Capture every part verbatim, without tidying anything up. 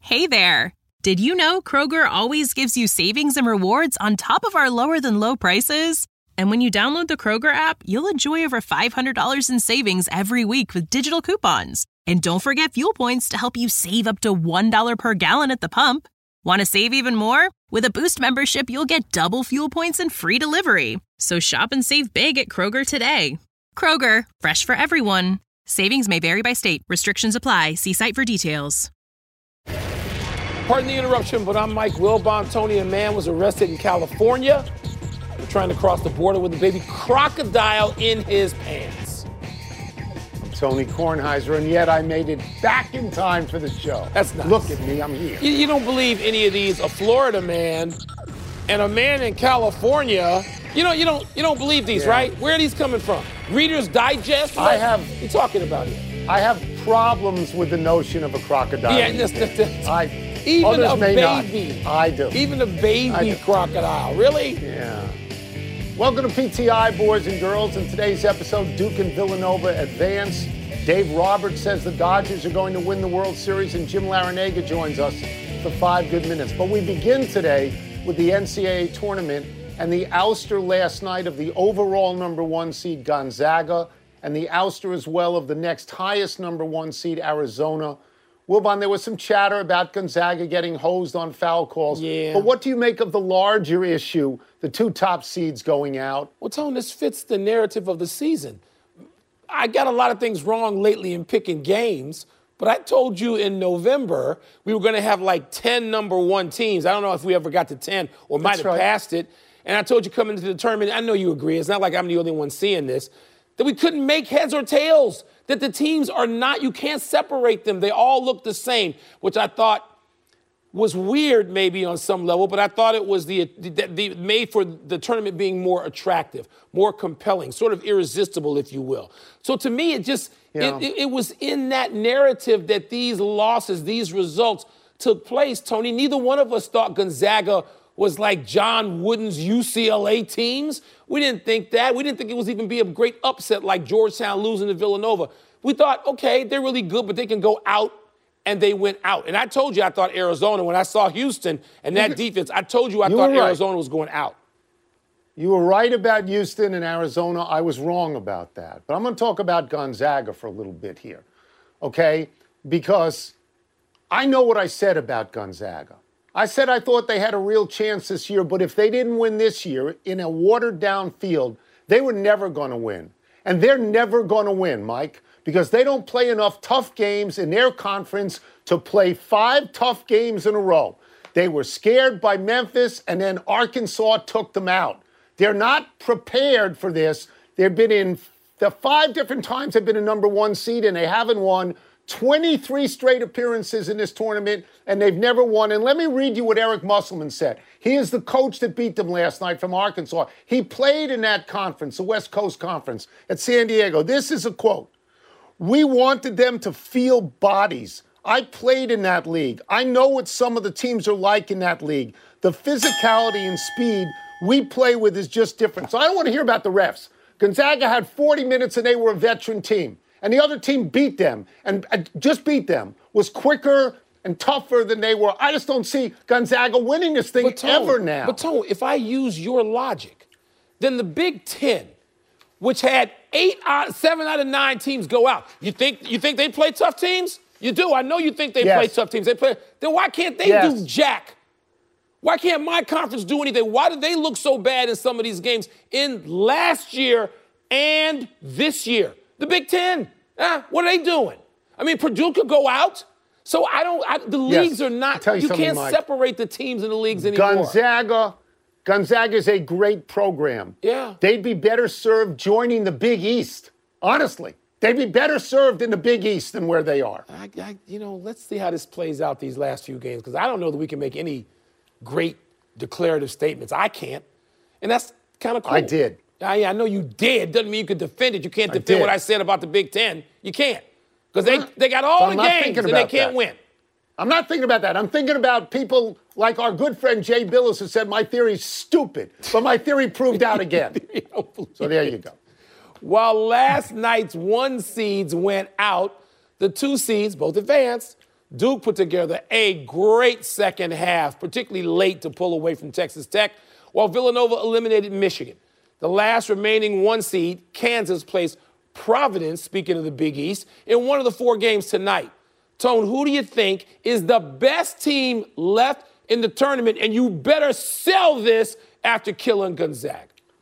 Hey there! Did you know Kroger always gives you savings and rewards on top of our lower-than-low prices? And when you download the Kroger app, you'll enjoy over five hundred dollars in savings every week with digital coupons. And don't forget fuel points to help you save up to one dollar per gallon at the pump. Want to save even more? With a Boost membership, you'll get double fuel points and free delivery. So shop and save big at Kroger today. Kroger, fresh for everyone. Savings may vary by state. Restrictions apply. See site for details. Pardon the interruption, but I'm Mike Wilbon. Tony, a man was arrested in California for trying to cross the border with a baby crocodile in his pants. I'm Tony Kornheiser, and yet I made it back in time for the show. That's nice. Look at me, I'm here. You, you don't believe any of these. A Florida man and a man in California. You know, you don't, you don't believe these, yeah. right? Where are these coming from? Reader's Digest? What I have. What are you talking about here? I have problems with the notion of a crocodile. Yeah, that's, that's, that's, I. Even Others a may baby. Not. I do. Even a baby crocodile. Really? Yeah. Welcome to P T I, boys and girls. In today's episode, Duke and Villanova advance. Dave Roberts says the Dodgers are going to win the World Series, and Jim Larinaga joins us for five good minutes. But we begin today with the N C double A tournament and the ouster last night of the overall number one seed Gonzaga, and the ouster as well of the next highest number one seed Arizona. Wilbon, there was some chatter about Gonzaga getting hosed on foul calls. Yeah. But what do you make of the larger issue, the two top seeds going out? Well, Tone, this fits the narrative of the season. I got a lot of things wrong lately in picking games, but I told you in November we were going to have like ten number one teams. I don't know if we ever got to ten or might That's have right. passed it. And I told you coming into the tournament, I know you agree, it's not like I'm the only one seeing this, that we couldn't make heads or tails, that the teams are not, you can't separate them. They all look the same, which I thought was weird maybe on some level, but I thought it was the, the, the made for the tournament being more attractive, more compelling, sort of irresistible, if you will. So to me, it just, yeah. it, it, it was in that narrative that these losses, these results took place, Tony. Neither one of us thought Gonzaga was like John Wooden's U C L A teams. We didn't think that. We didn't think it was even be a great upset like Georgetown losing to Villanova. We thought, okay, they're really good, but they can go out, and they went out. And I told you I thought Arizona, when I saw Houston and that defense, I told you I You thought were right. Arizona was going out. You were right about Houston and Arizona. I was wrong about that. But I'm going to talk about Gonzaga for a little bit here, okay? Because I know what I said about Gonzaga. I said I thought they had a real chance this year, but if they didn't win this year in a watered-down field, they were never going to win. And they're never going to win, Mike, because they don't play enough tough games in their conference to play five tough games in a row. They were scared by Memphis, and then Arkansas took them out. They're not prepared for this. They've been in the five different times they've been a number one seed, and they haven't won. twenty-three straight appearances in this tournament, and they've never won. And let me read you what Eric Musselman said. He is the coach that beat them last night from Arkansas. He played in that conference, the West Coast Conference, at San Diego. This is a quote. "We wanted them to feel bodies. I played in that league. I know what some of the teams are like in that league. The physicality and speed we play with is just different." So I don't want to hear about the refs. Gonzaga had forty minutes, and they were a veteran team. And the other team beat them, and uh, just beat them, was quicker and tougher than they were. I just don't see Gonzaga winning this thing But Tone, ever now. But Tone, if I use your logic, then the Big Ten, which had eight out, seven out of nine teams go out, you think you think they play tough teams? You do. I know you think they Yes. play tough teams. They play. Then why can't they Yes. do jack? Why can't my conference do anything? Why did they look so bad in some of these games in last year and this year? The Big Ten, eh, what are they doing? I mean, Purdue could go out. So I don't, I, the Yes. leagues are not, I'll tell you you something, can't Mike. separate the teams in the leagues anymore. Gonzaga, Gonzaga is a great program. Yeah. They'd be better served joining the Big East, honestly. They'd be better served in the Big East than where they are. I, I, you know, let's see how this plays out these last few games, because I don't know that we can make any great declarative statements. I can't. And that's kind of cool. I did. I, I know you did. Doesn't mean you could defend it. You can't I defend did. what I said about the Big Ten. You can't. Because they, Well, they got all so the I'm not games thinking and they about can't that. win. I'm not thinking about that. I'm thinking about people like our good friend Jay Billis, who said my theory's stupid, but my theory proved out again. You don't believe So there it. you go. While last night's one seeds went out, the two seeds, both advanced, Duke put together a great second half, particularly late to pull away from Texas Tech, while Villanova eliminated Michigan. The last remaining one seed, Kansas, plays Providence, speaking of the Big East, in one of the four games tonight. Tone, who do you think is the best team left in the tournament? And you better sell this after killing Gonzaga.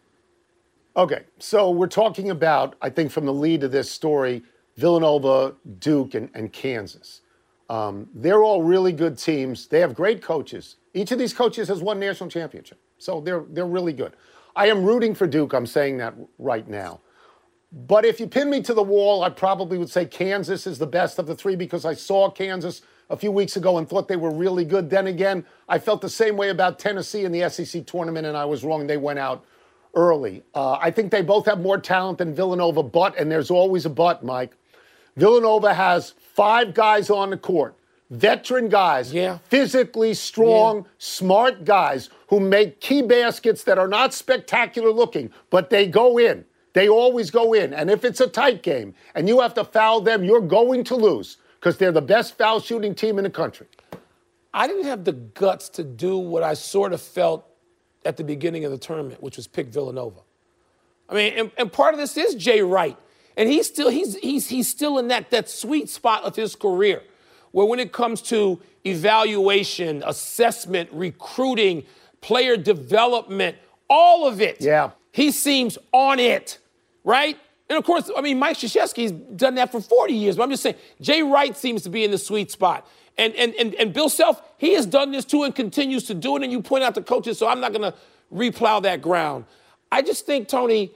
Okay, so we're talking about, I think from the lead of this story, Villanova, Duke, and, and Kansas. Um, they're all really good teams. They have great coaches. Each of these coaches has won national championship. So they're they're really good. I am rooting for Duke. I'm saying that right now. But if you pin me to the wall, I probably would say Kansas is the best of the three because I saw Kansas a few weeks ago and thought they were really good. Then again, I felt the same way about Tennessee in the S E C tournament, and I was wrong. They went out early. Uh, I think they both have more talent than Villanova, but, and there's always a but, Mike, Villanova has five guys on the court, veteran guys, yeah. physically strong, yeah. smart guys who make key baskets that are not spectacular looking, but they go in. They always go in. And if it's a tight game and you have to foul them, you're going to lose because they're the best foul shooting team in the country. I didn't have the guts to do what I sort of felt at the beginning of the tournament, which was pick Villanova. I mean, and, and part of this is Jay Wright. And he's still he's he's he's still in that that sweet spot of his career, where when it comes to evaluation, assessment, recruiting, player development, all of it, yeah, he seems on it, right? And of course, I mean, Mike Krzyzewski's done that for forty years. But I'm just saying, Jay Wright seems to be in the sweet spot, and and and and Bill Self, he has done this too and continues to do it. And you point out the coaches, so I'm not going to replow that ground. I just think, Tony.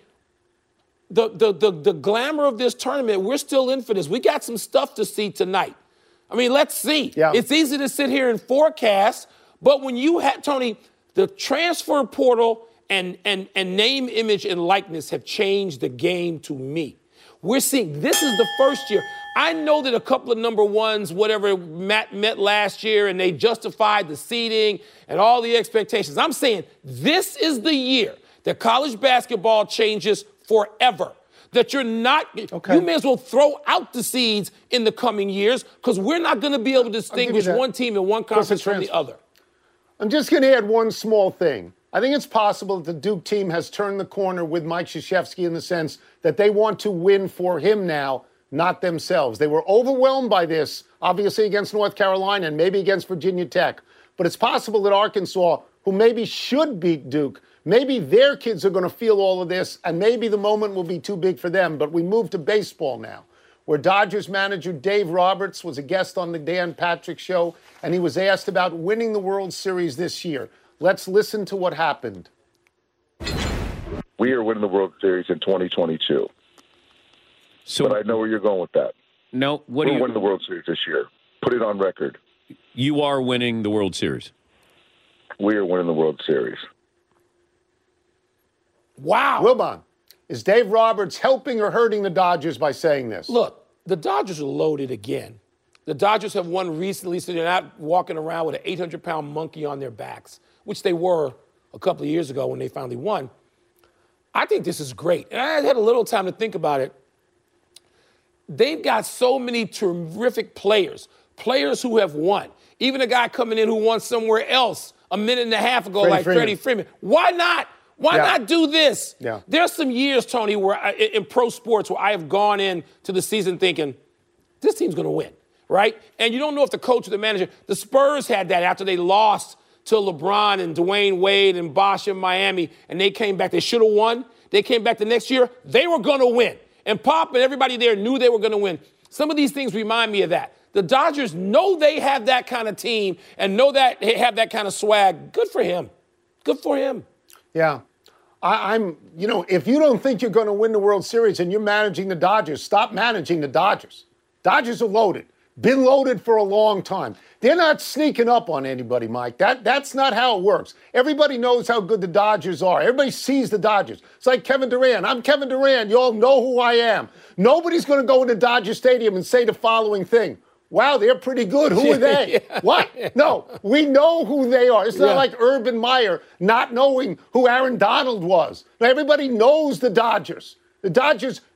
The, the the the glamour of this tournament, we're still in for this. We got some stuff to see tonight. I mean, let's see. Yeah. It's easy to sit here and forecast, but when you had, Tony, the transfer portal and, and, and name, image, and likeness have changed the game to me. We're seeing, this is the first year. I know that a couple of number ones, whatever, Matt met last year, and they justified the seeding and all the expectations. I'm saying this is the year that college basketball changes forever. That you're not, okay. You may as well throw out the seeds in the coming years because we're not going to be able to distinguish one team in one conference from the other. I'm just going to add one small thing. I think it's possible that the Duke team has turned the corner with Mike Krzyzewski in the sense that they want to win for him now, not themselves. They were overwhelmed by this, obviously against North Carolina and maybe against Virginia Tech. But it's possible that Arkansas, who maybe should beat Duke, maybe their kids are going to feel all of this, and maybe the moment will be too big for them. But we move to baseball now, where Dodgers manager Dave Roberts was a guest on the Dan Patrick Show, and he was asked about winning the World Series this year. Let's listen to what happened. We are winning the World Series in twenty twenty-two. So, but I know where you're going with that. No, what We're do you... winning the World Series this year. Put it on record. You are winning the World Series. We are winning the World Series. Wow. Wilbon, is Dave Roberts helping or hurting the Dodgers by saying this? Look, the Dodgers are loaded again. The Dodgers have won recently, so they're not walking around with an eight hundred pound monkey on their backs, which they were a couple of years ago when they finally won. I think this is great. And I had a little time to think about it. They've got so many terrific players, players who have won. Even a guy coming in who won somewhere else a minute and a half ago, Freddie like Freeman. Freddie Freeman. Why not? Why yeah. not do this? Yeah. There's some years, Tony, where I, in pro sports where I have gone into the season thinking, this team's going to win, right? And you don't know if the coach or the manager, the Spurs had that after they lost to LeBron and Dwayne Wade and Bosh in Miami, and they came back. They should have won. They came back the next year. They were going to win. And Pop and everybody there knew they were going to win. Some of these things remind me of that. The Dodgers know they have that kind of team and know that they have that kind of swag. Good for him. Good for him. Yeah. I, I'm, you know, if you don't think you're going to win the World Series and you're managing the Dodgers, stop managing the Dodgers. Dodgers are loaded. Been loaded for a long time. They're not sneaking up on anybody, Mike. That That's not how it works. Everybody knows how good the Dodgers are. Everybody sees the Dodgers. It's like Kevin Durant. I'm Kevin Durant. You all know who I am. Nobody's going to go into Dodger Stadium and say the following thing. Wow, they're pretty good. Who are they? yeah. What? No, we know who they are. It's not yeah. like Urban Meyer not knowing who Aaron Donald was. Everybody knows the Dodgers. The Dodgers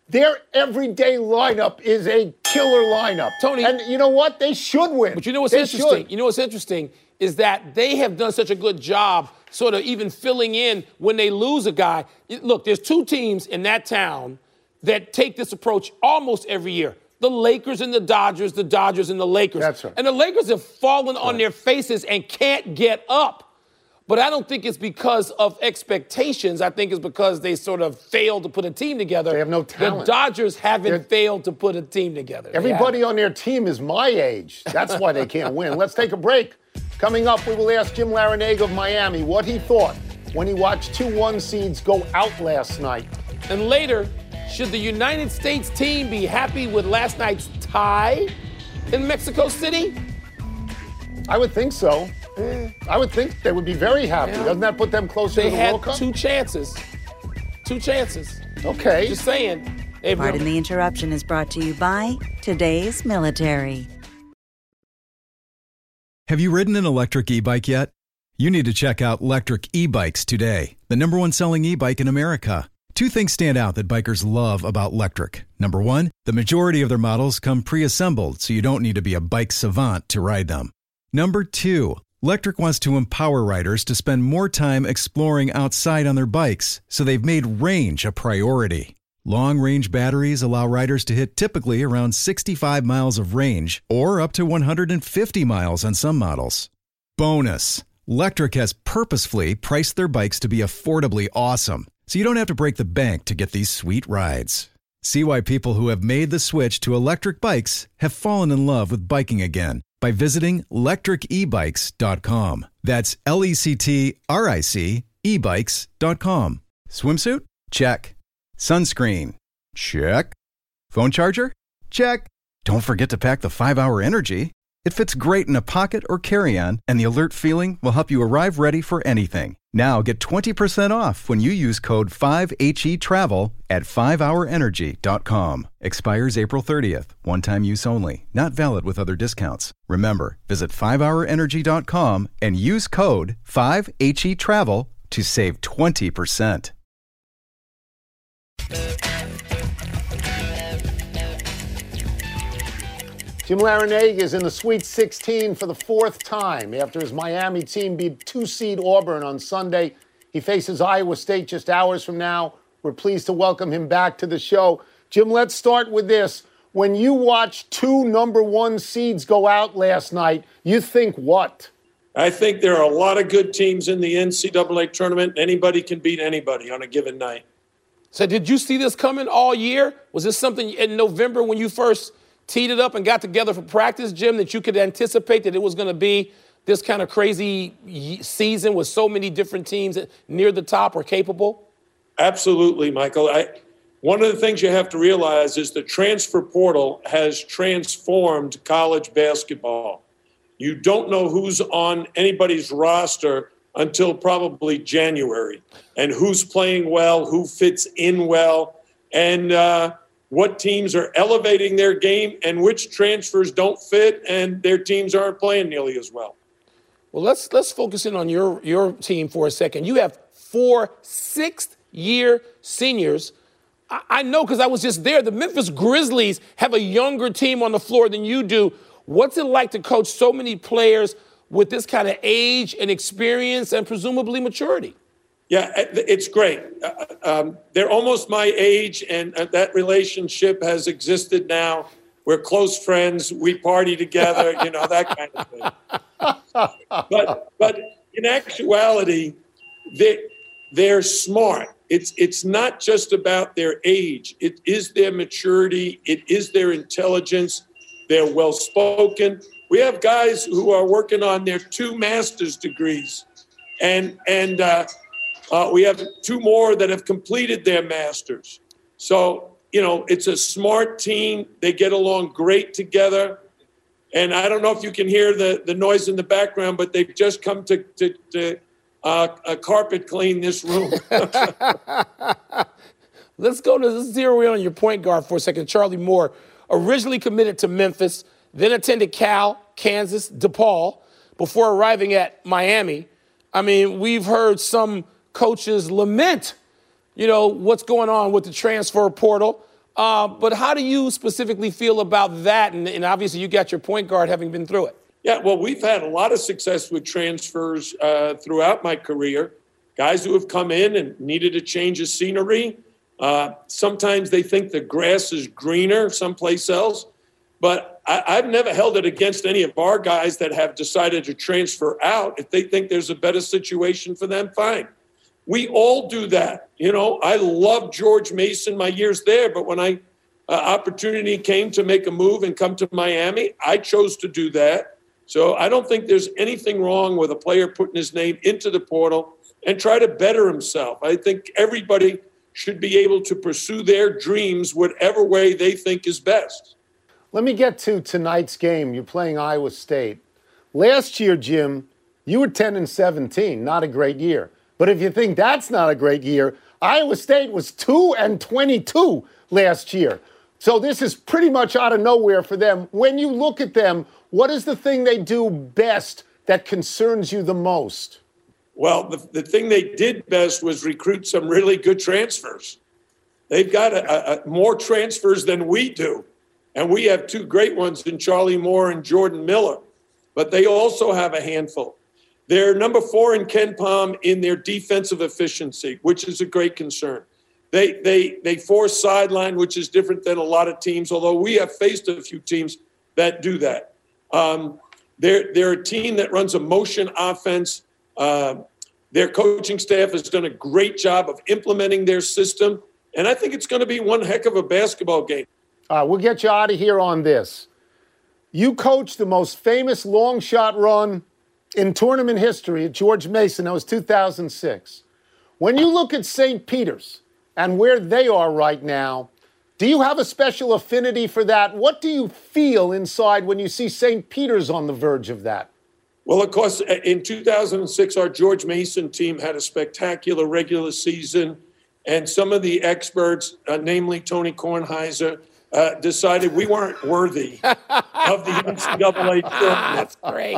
Their everyday lineup is a killer lineup. Tony. And you know what? They should win. But you know what's they interesting? Should. You know what's interesting is that they have done such a good job sort of even filling in when they lose a guy. Look, there's two teams in that town that take this approach almost every year. The Lakers and the Dodgers, the Dodgers and the Lakers. That's right. And the Lakers have fallen That's on right. their faces and can't get up. But I don't think it's because of expectations. I think it's because they sort of failed to put a team together. They have no talent. The Dodgers haven't They're, failed to put a team together. Everybody on their team is my age. That's why they can't win. Let's take a break. Coming up, we will ask Jim Larrañaga of Miami what he thought when he watched two one seeds go out last night. And later, should the United States team be happy with last night's tie in Mexico City? I would think so. I would think they would be very happy. Yeah. Doesn't that put them closer they to the had World Cup? two chances. Two chances. Okay. Just saying. Hey, Pardon the interruption is brought to you by Today's Military. Have you ridden an electric e-bike yet? You need to check out Lectric E-Bikes today, the number one selling e-bike in America. Two things stand out that bikers love about Lectric. Number one, the majority of their models come pre-assembled, so you don't need to be a bike savant to ride them. Number two, Lectric wants to empower riders to spend more time exploring outside on their bikes, so they've made range a priority. Long-range batteries allow riders to hit typically around sixty-five miles of range, or up to one hundred fifty miles on some models. Bonus, Lectric has purposefully priced their bikes to be affordably awesome, so you don't have to break the bank to get these sweet rides. See why people who have made the switch to electric bikes have fallen in love with biking again by visiting lectric e bikes dot com. That's L E C T R I C e bikes dot com. Swimsuit? Check. Sunscreen? Check. Phone charger? Check. Don't forget to pack the five hour Energy. It fits great in a pocket or carry-on, and the alert feeling will help you arrive ready for anything. Now get twenty percent off when you use code five H E travel at five hour energy dot com. Expires April thirtieth. One-time use only. Not valid with other discounts. Remember, visit five hour energy dot com and use code five H E travel to save twenty percent. Jim Larrañaga is in the Sweet sixteen for the fourth time. After his Miami team beat two-seed Auburn on Sunday, he faces Iowa State just hours from now. We're pleased to welcome him back to the show. Jim, let's start with this. When you watch two number one seeds go out last night, you think what? I think there are a lot of good teams in the N C double A tournament. Anybody can beat anybody on a given night. So did you see this coming all year? Was this something in November when you first teed it up and got together for practice, Jim, that you could anticipate that it was going to be this kind of crazy season with so many different teams near the top or capable? Absolutely, Michael. I, one of the things you have to realize is the transfer portal has transformed college basketball. You don't know who's on anybody's roster until probably January, and who's playing well, who fits in well, and uh, what teams are elevating their game and which transfers don't fit and their teams aren't playing nearly as well. Well, let's let's focus in on your, your team for a second. You have four sixth-year seniors. I, I know because I was just there. The Memphis Grizzlies have a younger team on the floor than you do. What's it like to coach so many players with this kind of age and experience and presumably maturity? Yeah, it's great. Uh, um, they're almost my age, and uh, that relationship has existed now. We're close friends. We party together, you know, that kind of thing. But but in actuality, they they're smart. It's it's not just about their age. It is their maturity. It is their intelligence. They're well spoken. We have guys who are working on their two master's degrees, and and. Uh, Uh, we have two more that have completed their masters. So, you know, it's a smart team. They get along great together. And I don't know if you can hear the, the noise in the background, but they've just come to, to, to uh, a carpet clean this room. Let's go to let's zero in on your point guard for a second. Charlie Moore, originally committed to Memphis, then attended Cal, Kansas, DePaul, before arriving at Miami. I mean, we've heard some coaches lament, you know, what's going on with the transfer portal. Uh, but how do you specifically feel about that? And, and obviously you got your point guard having been through it. Yeah, well, we've had a lot of success with transfers uh, throughout my career. Guys who have come in and needed a change of scenery. Uh, sometimes they think the grass is greener someplace else. But I, I've never held it against any of our guys that have decided to transfer out. If they think there's a better situation for them, fine. We all do that. You know, I love George Mason my years there, but when I uh, opportunity came to make a move and come to Miami, I chose to do that. So I don't think there's anything wrong with a player putting his name into the portal and try to better himself. I think everybody should be able to pursue their dreams whatever way they think is best. Let me get to tonight's game. You're playing Iowa State. Last year, Jim, you were ten and seventeen, not a great year. But if you think that's not a great year, Iowa State was two and twenty-two last year. So this is pretty much out of nowhere for them. When you look at them, what is the thing they do best that concerns you the most? Well, the, the thing they did best was recruit some really good transfers. They've got a, a, more transfers than we do. And we have two great ones in Charlie Moore and Jordan Miller. But they also have a handful. They're number four in KenPom in their defensive efficiency, which is a great concern. They they they force sideline, which is different than a lot of teams, although we have faced a few teams that do that. Um, they're, they're a team that runs a motion offense. Uh, their coaching staff has done a great job of implementing their system. And I think it's going to be one heck of a basketball game. All right, we'll get you out of here on this. You coached the most famous long shot run in tournament history at George Mason. That was two thousand six. When you look at Saint Peter's and where they are right now, do you have a special affinity for that? What do you feel inside when you see Saint Peter's on the verge of that? Well, of course, in two thousand six, our George Mason team had a spectacular regular season. And some of the experts, uh, namely Tony Kornheiser, Uh, decided we weren't worthy of the N C double A tournament. That's great.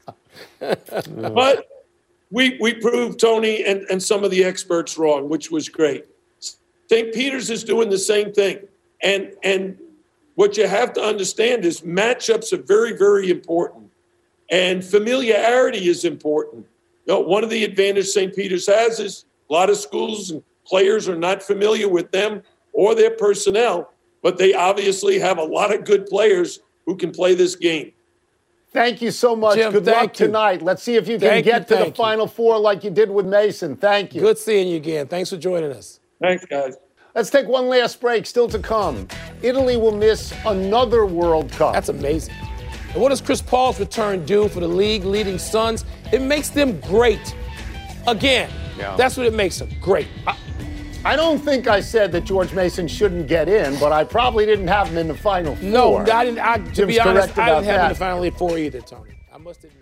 But we we proved Tony and, and some of the experts wrong, which was great. Saint Peter's is doing the same thing. And, and what you have to understand is matchups are very, very important. And familiarity is important. You know, one of the advantages Saint Peter's has is a lot of schools and players are not familiar with them or their personnel. But they obviously have a lot of good players who can play this game. Thank you so much. Jim, good luck you. tonight. Let's see if you can thank get you, to the you. Final Four like you did with Mason. Thank you. Good seeing you again. Thanks for joining us. Thanks, guys. Let's take one last break. Still to come. Italy will miss another World Cup. That's amazing. And what does Chris Paul's return do for the league leading Suns? It makes them great. Again, yeah. That's what it makes them great. I- I don't think I said that George Mason shouldn't get in, but I probably didn't have him in the Final Four. No, I didn't. I, to Jim's be honest, I didn't have that. him in the Final Four either, Tony. I must admit.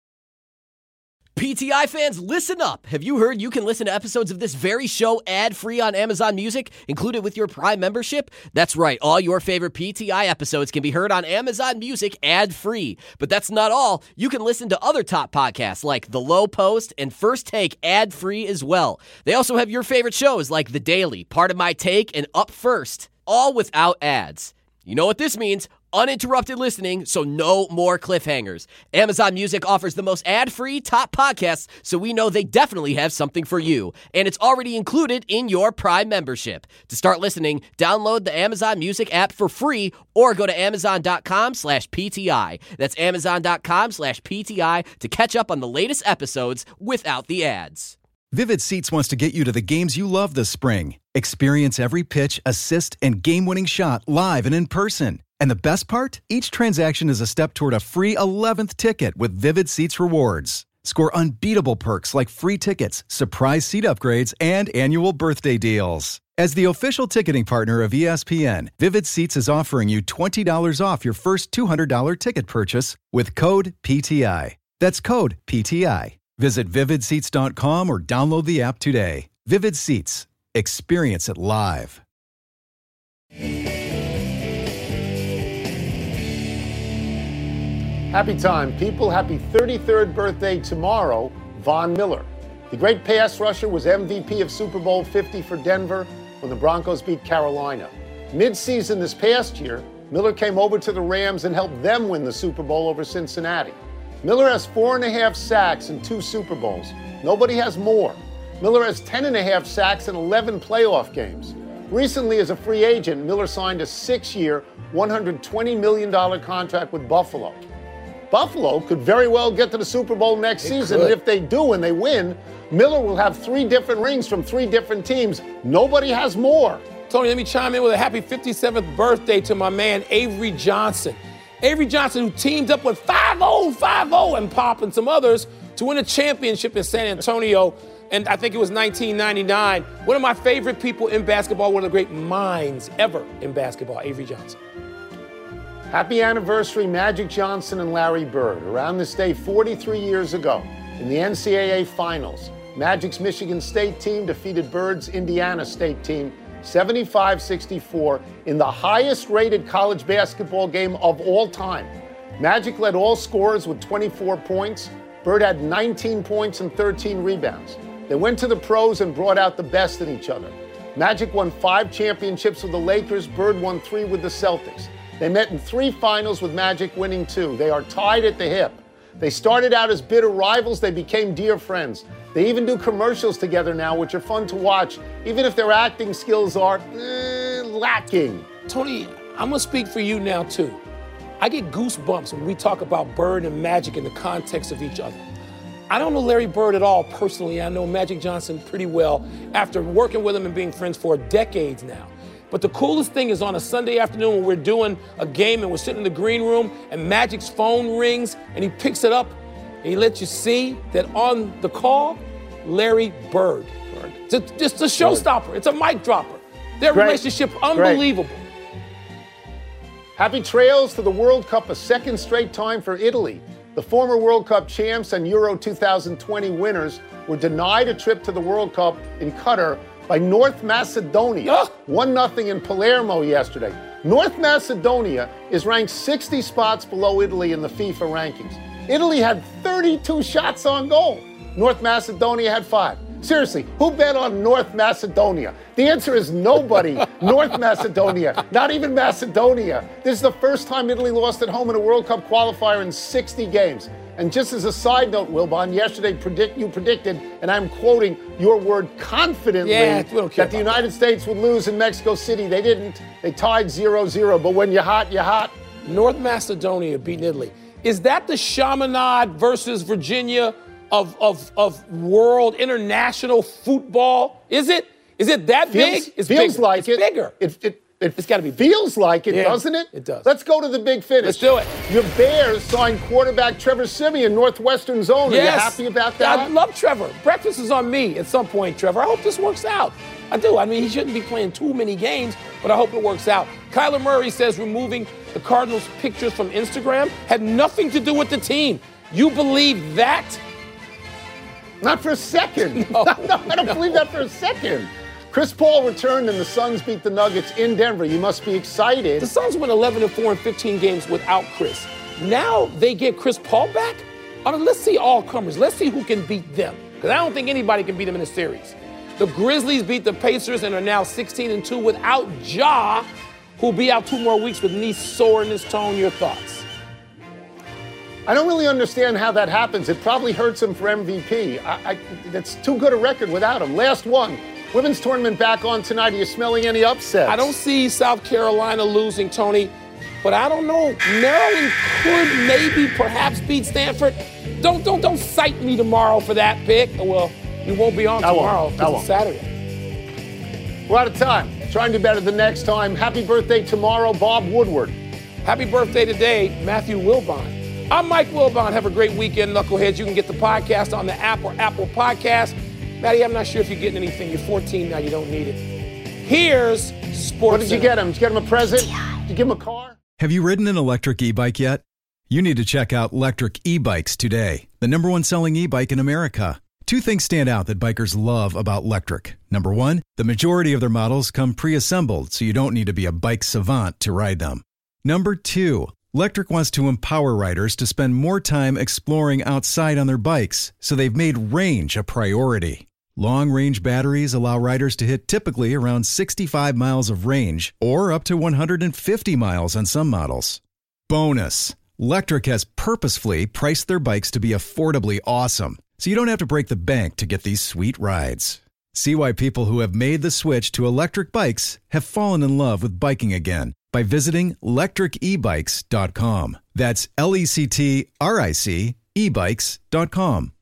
P T I fans, listen up. Have you heard you can listen to episodes of this very show ad-free on Amazon Music, included with your Prime membership? That's right. All your favorite P T I episodes can be heard on Amazon Music ad-free. But that's not all. You can listen to other top podcasts like The Low Post and First Take ad-free as well. They also have your favorite shows like The Daily, Part of My Take, and Up First, all without ads. You know what this means? Uninterrupted listening, so no more cliffhangers. Amazon Music offers the most ad-free top podcasts, so we know they definitely have something for you. And it's already included in your Prime membership. To start listening, download the Amazon Music app for free or go to amazon.com slash PTI. That's amazon.com slash PTI to catch up on the latest episodes without the ads. Vivid Seats wants to get you to the games you love this spring. Experience every pitch, assist, and game-winning shot live and in person. And the best part? Each transaction is a step toward a free eleventh ticket with Vivid Seats rewards. Score unbeatable perks like free tickets, surprise seat upgrades, and annual birthday deals. As the official ticketing partner of E S P N, Vivid Seats is offering you twenty dollars off your first two hundred dollars ticket purchase with code P T I. That's code P T I. Visit vivid seats dot com or download the app today. Vivid Seats. Experience it live. Happy time, people. Happy thirty-third birthday tomorrow, Von Miller. The great pass rusher was M V P of Super Bowl fifty for Denver when the Broncos beat Carolina. Mid-season this past year, Miller came over to the Rams and helped them win the Super Bowl over Cincinnati. Miller has four and a half sacks in two Super Bowls. Nobody has more. Miller has ten and a half sacks in eleven playoff games. Recently, as a free agent, Miller signed a six-year, one hundred twenty million dollars contract with Buffalo. Buffalo could very well get to the Super Bowl next It season, could. and if they do and they win, Miller will have three different rings from three different teams. Nobody has more. Tony, let me chime in with a happy fifty-seventh birthday to my man, Avery Johnson. Avery Johnson, who teamed up with five oh, five oh, and Pop and some others to win a championship in San Antonio, and I think it was nineteen ninety-nine. One of my favorite people in basketball, one of the great minds ever in basketball, Avery Johnson. Happy anniversary, Magic Johnson and Larry Bird. Around this day forty-three years ago, in the N C double A Finals, Magic's Michigan State team defeated Bird's Indiana State team seventy-five sixty-four in the highest-rated college basketball game of all time. Magic led all scorers with twenty-four points. Bird had nineteen points and thirteen rebounds. They went to the pros and brought out the best in each other. Magic won five championships with the Lakers. Bird won three with the Celtics. They met in three finals with Magic winning two. They are tied at the hip. They started out as bitter rivals. They became dear friends. They even do commercials together now, which are fun to watch, even if their acting skills are eh, lacking. Tony, I'm going to speak for you now, too. I get goosebumps when we talk about Bird and Magic in the context of each other. I don't know Larry Bird at all personally. I know Magic Johnson pretty well after working with him and being friends for decades now. But the coolest thing is on a Sunday afternoon when we're doing a game and we're sitting in the green room and Magic's phone rings and he picks it up and he lets you see that on the call, Larry Bird. Bird. It's, a, it's a showstopper. It's a mic dropper. Their Great. relationship, unbelievable. Great. Happy trails to the World Cup, a second straight time for Italy. The former World Cup champs and Euro two thousand twenty winners were denied a trip to the World Cup in Qatar by North Macedonia, Oh. one nothing in Palermo yesterday. North Macedonia is ranked sixty spots below Italy in the FIFA rankings. Italy had thirty-two shots on goal. North Macedonia had five. Seriously, who bet on North Macedonia? The answer is nobody. North Macedonia, not even Macedonia. This is the first time Italy lost at home in a World Cup qualifier in sixty games. And just as a side note, Wilbon, yesterday predict, you predicted, and I'm quoting your word confidently, Yeah, we don't care that the about United States would lose in Mexico City. They didn't. They tied zero zero. But when you're hot, you're hot. North Macedonia beating Italy. Is that the Chaminade versus Virginia of, of, of world international football? Is it? Is it that Feels, big? It's feels bigger. like it's it. bigger. It, it, it It's gotta be feels like it, Yeah, doesn't it? it does. Let's go to the big finish. Let's do it. Your Bears signed quarterback Trevor Siemian, Northwestern Zone. Are you happy about that? I love Trevor. Breakfast is on me at some point, Trevor. I hope this works out. I do. I mean, he shouldn't be playing too many games, but I hope it works out. Kyler Murray says removing the Cardinals' pictures from Instagram had nothing to do with the team. You believe that? Not for a second. No, no, I don't believe that for a second. Chris Paul returned and the Suns beat the Nuggets in Denver. You must be excited. The Suns went eleven and four in fifteen games without Chris. Now they get Chris Paul back? I mean, let's see all comers. Let's see who can beat them. Because I don't think anybody can beat them in a series. The Grizzlies beat the Pacers and are now sixteen and two without Ja, who'll be out two more weeks with knee soreness. Tone, your thoughts? I don't really understand how that happens. It probably hurts him for M V P. I, I, that's too good a record without him. Last one. Women's tournament back on tonight. Are you smelling any upsets? I don't see South Carolina losing, Tony, but I don't know. Maryland could maybe perhaps beat Stanford. Don't don't don't cite me tomorrow for that pick. Well, you won't be on I won't. tomorrow I because won't. it's Saturday. We're out of time. Try and do better the next time. Happy birthday tomorrow, Bob Woodward. Happy birthday today, Matthew Wilbon. I'm Mike Wilbon. Have a great weekend, Knuckleheads. You can get the podcast on the app or Apple Podcast. Matty, I'm not sure if you're getting anything. You're fourteen now. You don't need it. Here's Sports. What did you get him? Did you get him a present? Did you give him a car? Have you ridden an electric e-bike yet? You need to check out Electric E-Bikes today, the number one selling e-bike in America. Two things stand out that bikers love about Electric. Number one, the majority of their models come pre-assembled, so you don't need to be a bike savant to ride them. Number two, Electric wants to empower riders to spend more time exploring outside on their bikes, so they've made range a priority. Long-range batteries allow riders to hit typically around sixty-five miles of range or up to one hundred fifty miles on some models. Bonus, Lectric has purposefully priced their bikes to be affordably awesome, so you don't have to break the bank to get these sweet rides. See why people who have made the switch to electric bikes have fallen in love with biking again by visiting lectric e bikes dot com. That's L E C T R I C e bikes dot com.